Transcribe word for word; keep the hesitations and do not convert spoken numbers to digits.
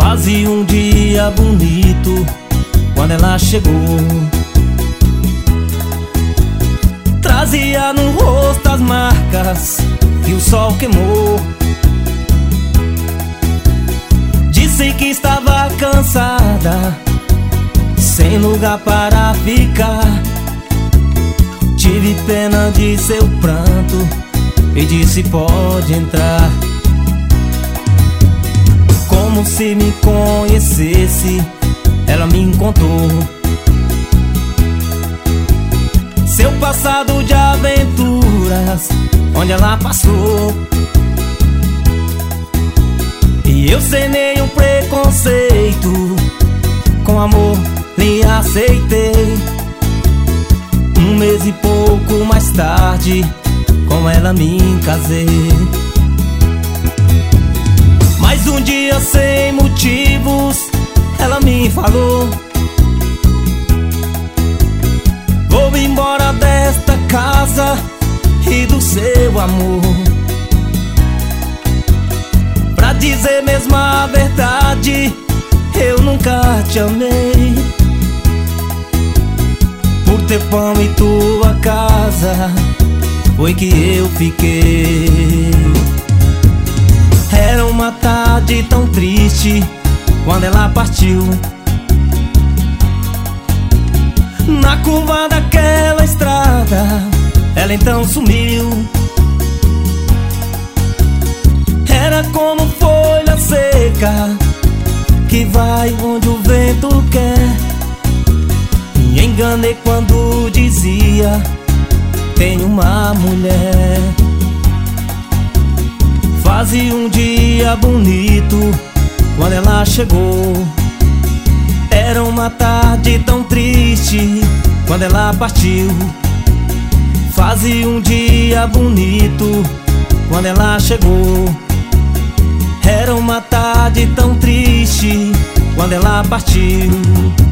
Fazia um dia bonito quando ela chegou. Trazia no rosto as marcas que o sol queimou. Disse que estava cansada, sem lugar para ficar. Tive pena de seu pranto e disse: pode entrar. Como se me conhecesse, ela me contou seu passado de aventuras, onde ela passou. E eu sem nenhum preconceito, com amor lhe aceitei. Um mês e pouco mais tarde, com ela me casei. Mas um dia sem motivos, ela me falou: vou embora desta casa e do seu amor. Pra dizer mesmo a verdade, eu nunca te amei. Por ter pão em tua casa, foi que eu fiquei. Era uma tarde tão triste quando ela partiu. Na curva daquela estrada, ela então sumiu. Era como folha seca que vai onde o vento quer. Me enganei quando dizia: tem uma mulher. Fazia um dia bonito quando ela chegou. Era uma tarde tão triste quando ela partiu. Fazia um dia bonito quando ela chegou. Era uma tarde tão triste quando ela partiu.